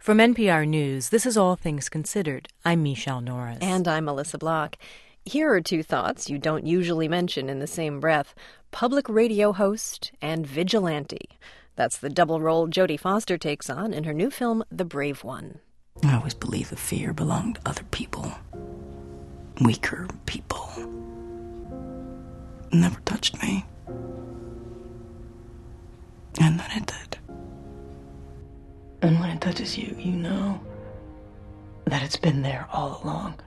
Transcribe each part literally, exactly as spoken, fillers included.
From N P R News, this is All Things Considered. I'm Michelle Norris. And I'm Melissa Block. Here are two thoughts you don't usually mention in the same breath: public radio host and vigilante. That's the double role Jodie Foster takes on in her new film, The Brave One. I always believed the fear belonged to other people. Weaker people. It never touched me. And then it did. And when it touches you, you know that it's been there all along,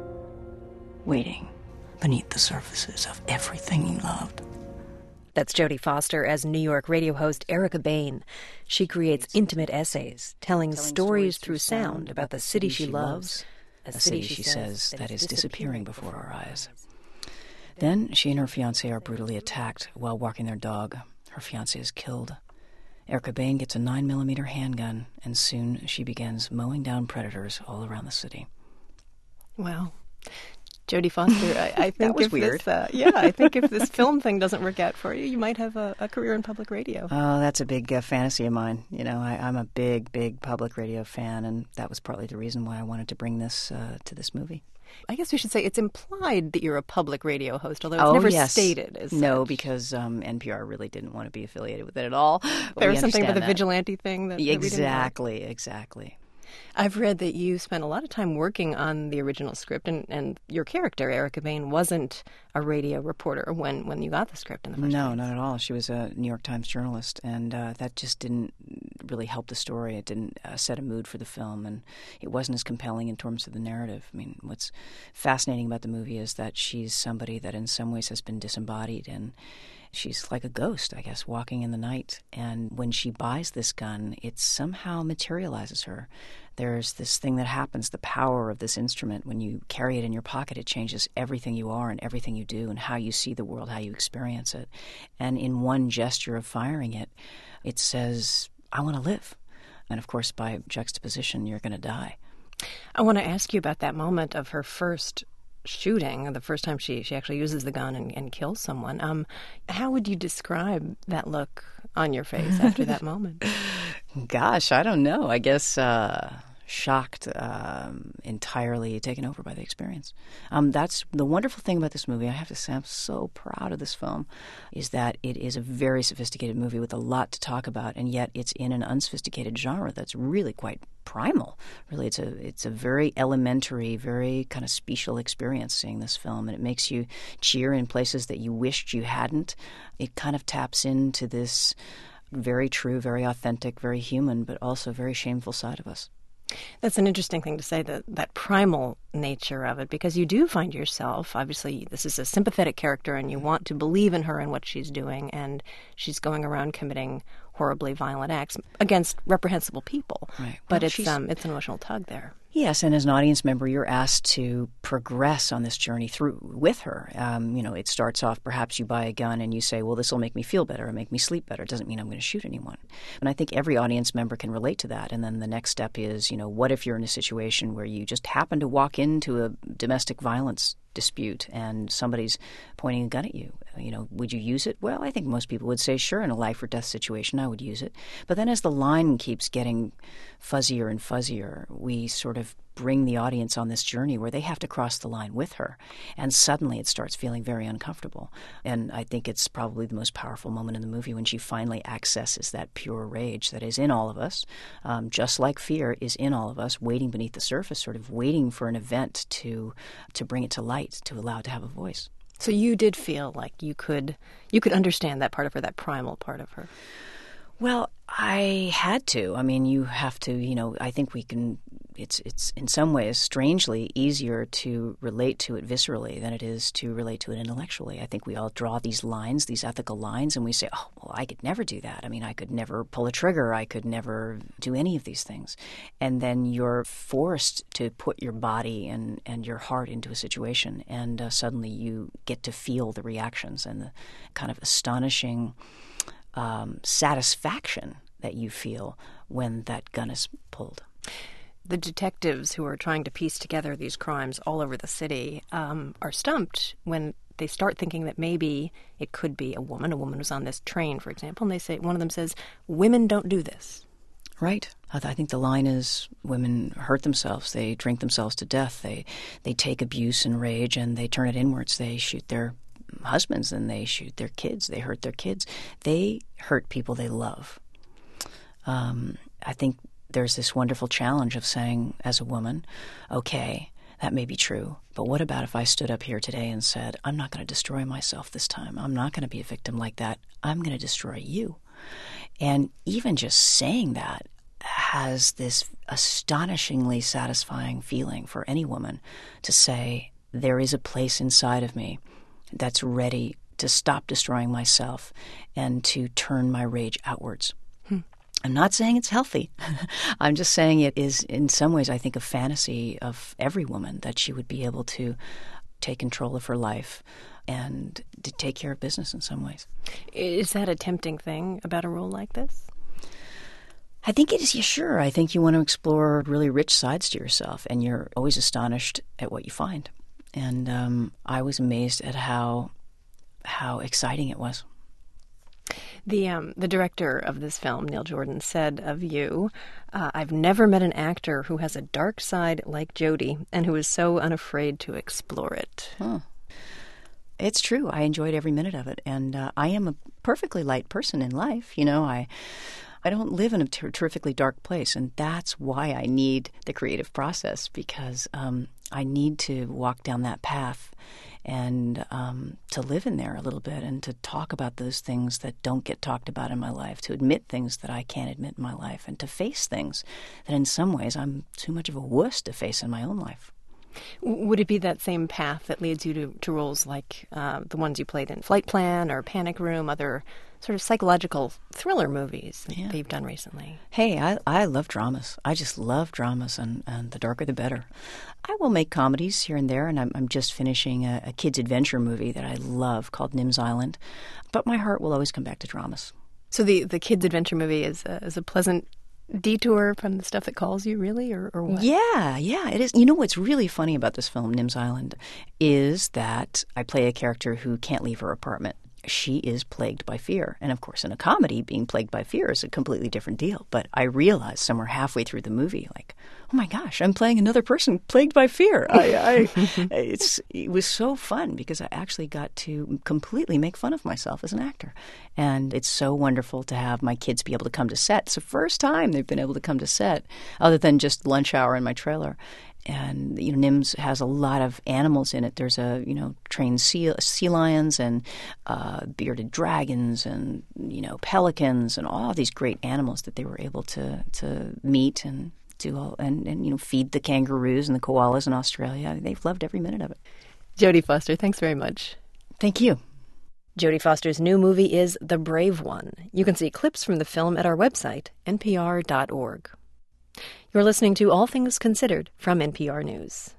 waiting beneath the surfaces of everything you loved. That's Jodie Foster as New York radio host Erica Bain. She creates intimate essays, telling, telling stories through sound about the city she loves, a city she says that is disappearing before our eyes. Then she and her fiancé are brutally attacked while walking their dog. Her fiancé is killed. Erica Bain gets a nine millimeter handgun, and soon she begins mowing down predators all around the city. Wow. Jodie Foster, I, I think that was if weird. This, uh, yeah, I think if this film thing doesn't work out for you, you might have a, a career in public radio. Oh, that's a big uh, fantasy of mine. You know, I, I'm a big, big public radio fan, and that was partly the reason why I wanted to bring this uh, to this movie. I guess we should say it's implied that you're a public radio host, although it's oh, never yes. stated as No, such. because um, N P R really didn't want to be affiliated with it at all. There was something about about the vigilante thing that, that exactly, we didn't like. exactly. I've read that you spent a lot of time working on the original script, and, and your character, Erica Bain, wasn't a radio reporter when, when you got the script in the first No, place. not at all. She was a New York Times journalist, and uh, that just didn't really help the story. It didn't uh, set a mood for the film, and it wasn't as compelling in terms of the narrative. I mean, what's fascinating about the movie is that she's somebody that in some ways has been disembodied, and she's like a ghost, I guess, walking in the night. And when she buys this gun, it somehow materializes her. There's this thing that happens, the power of this instrument. When you carry it in your pocket, it changes everything you are and everything you do and how you see the world, how you experience it. And in one gesture of firing it, it says, I want to live. And of course, by juxtaposition, you're going to die. I want to ask you about that moment of her first shooting, the first time she, she actually uses the gun and, and kills someone. Um, how would you describe that look on your face after that moment? Gosh, I don't know. I guess uh, shocked, um, entirely taken over by the experience. Um, that's the wonderful thing about this movie. I have to say I'm so proud of this film, is that it is a very sophisticated movie with a lot to talk about, and yet it's in an unsophisticated genre that's really quite primal. Really, it's a it's a very elementary, very kind of special experience seeing this film, and it makes you cheer in places that you wished you hadn't. It kind of taps into this very true, very authentic, very human, but also very shameful side of us. That's an interesting thing to say, that, that primal nature of it, because you do find yourself, obviously this is a sympathetic character and you want to believe in her and what she's doing, and she's going around committing horribly violent acts against reprehensible people. Right. But Well, it's she's- um, it's an emotional tug there. Yes, and as an audience member, you're asked to progress on this journey through with her. Um, you know, it starts off, perhaps you buy a gun and you say, well, this will make me feel better or make me sleep better. It doesn't mean I'm going to shoot anyone. And I think every audience member can relate to that. And then the next step is, you know, what if you're in a situation where you just happen to walk into a domestic violence dispute and somebody's pointing a gun at you? You know, would you use it? Well, I think most people would say, sure, in a life or death situation, I would use it. But then as the line keeps getting fuzzier and fuzzier, we sort of bring the audience on this journey where they have to cross the line with her. And suddenly it starts feeling very uncomfortable. And I think it's probably the most powerful moment in the movie when she finally accesses that pure rage that is in all of us, um, just like fear is in all of us, waiting beneath the surface, sort of waiting for an event to to bring it to light, to allow it to have a voice. So you did feel like you could you could understand that part of her, that primal part of her. Well, I had to. I mean, you have to, you know, I think we can, it's it's in some ways strangely easier to relate to it viscerally than it is to relate to it intellectually. I think we all draw these lines, these ethical lines, and we say, oh, well, I could never do that. I mean, I could never pull a trigger. I could never do any of these things. And then you're forced to put your body and, and your heart into a situation, and uh, suddenly you get to feel the reactions and the kind of astonishing Um, satisfaction that you feel when that gun is pulled. The detectives who are trying to piece together these crimes all over the city um, are stumped when they start thinking that maybe it could be a woman. A woman was on this train, for example, and they say, one of them says, women don't do this. Right. I, th- I think the line is women hurt themselves. They drink themselves to death. They they take abuse and rage and they turn it inwards. They shoot their husbands and they shoot their kids. They hurt their kids. They hurt people they love. Um, I think there's this wonderful challenge of saying, as a woman, okay, that may be true, but what about if I stood up here today and said, I'm not going to destroy myself this time. I'm not going to be a victim like that. I'm going to destroy you. And even just saying that has this astonishingly satisfying feeling for any woman to say, there is a place inside of me that's ready to stop destroying myself and to turn my rage outwards. Hmm. I'm not saying it's healthy. I'm just saying it is, in some ways, I think, a fantasy of every woman that she would be able to take control of her life and to take care of business in some ways. Is that a tempting thing about a role like this? I think it is, yeah, sure. I think you want to explore really rich sides to yourself, and you're always astonished at what you find. And um, I was amazed at how how exciting it was. The um, the director of this film, Neil Jordan, said of you, uh, I've never met an actor who has a dark side like Jodie and who is so unafraid to explore it. Huh. It's true. I enjoyed every minute of it. And uh, I am a perfectly light person in life. You know, I... I don't live in a ter- terrifically dark place, and that's why I need the creative process, because um, I need to walk down that path and um, to live in there a little bit and to talk about those things that don't get talked about in my life, to admit things that I can't admit in my life, and to face things that in some ways I'm too much of a wuss to face in my own life. Would it be that same path that leads you to, to roles like uh, the ones you played in Flight Plan or Panic Room, other sort of psychological thriller movies yeah. that you've done recently? Hey, I, I love dramas. I just love dramas, and, and the darker the better. I will make comedies here and there, and I'm, I'm just finishing a, a kids' adventure movie that I love called Nim's Island. But my heart will always come back to dramas. So the, the kids' adventure movie is a, is a pleasant detour from the stuff that calls you, really, or, or what? Yeah, yeah, it is. You know what's really funny about this film, Nim's Island, is that I play a character who can't leave her apartment. She is plagued by fear. And of course, in a comedy, being plagued by fear is a completely different deal. But I realized somewhere halfway through the movie, like, oh my gosh, I'm playing another person plagued by fear. I, I, it's, it was so fun because I actually got to completely make fun of myself as an actor. And it's so wonderful to have my kids be able to come to set. It's the first time they've been able to come to set, other than just lunch hour in my trailer. And, you know, Nim's has a lot of animals in it. There's a, you know, trained sea, sea lions and uh, bearded dragons and, you know, pelicans and all these great animals that they were able to, to meet and do all, and, and, you know, feed the kangaroos and the koalas in Australia. They've loved every minute of it. Jodie Foster, thanks very much. Thank you. Jodie Foster's new movie is The Brave One. You can see clips from the film at our website, n p r dot org. You're listening to All Things Considered from N P R News.